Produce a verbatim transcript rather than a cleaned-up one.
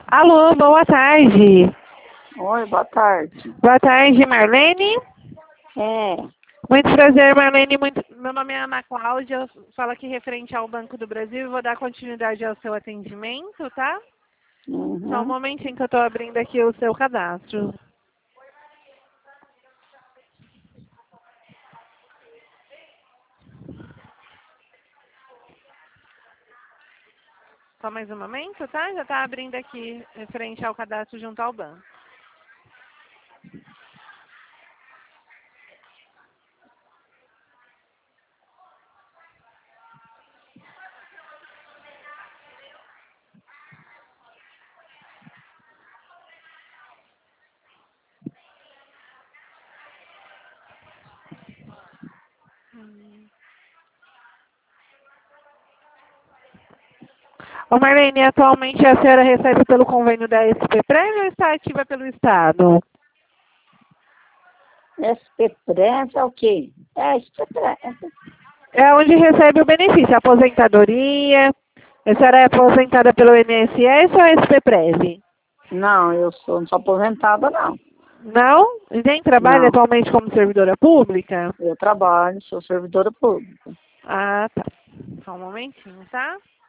Alô, boa tarde. Oi, boa tarde. Boa tarde, Marlene. É, Muito prazer, Marlene. Muito... Meu nome é Ana Cláudia. Eu falo aqui referente ao Banco do Brasil e vou dar continuidade ao seu atendimento, tá? Só um uhum. momentinho que eu estou abrindo aqui o seu cadastro. Só mais um momento, tá? Já está abrindo aqui referente ao cadastro junto ao banco. Hum. Ô Marlene, atualmente a senhora recebe pelo convênio da S P Prévia ou está ativa pelo Estado? S P Prev é o quê? É, S P Prev. É onde recebe o benefício, aposentadoria. A senhora é aposentada pelo I N S S ou S P Prévia? Não, eu sou, não sou aposentada, não. Não? E nem trabalha Não, atualmente como servidora pública? eu trabalho, sou servidora pública. Ah, tá. Só um momentinho, tá?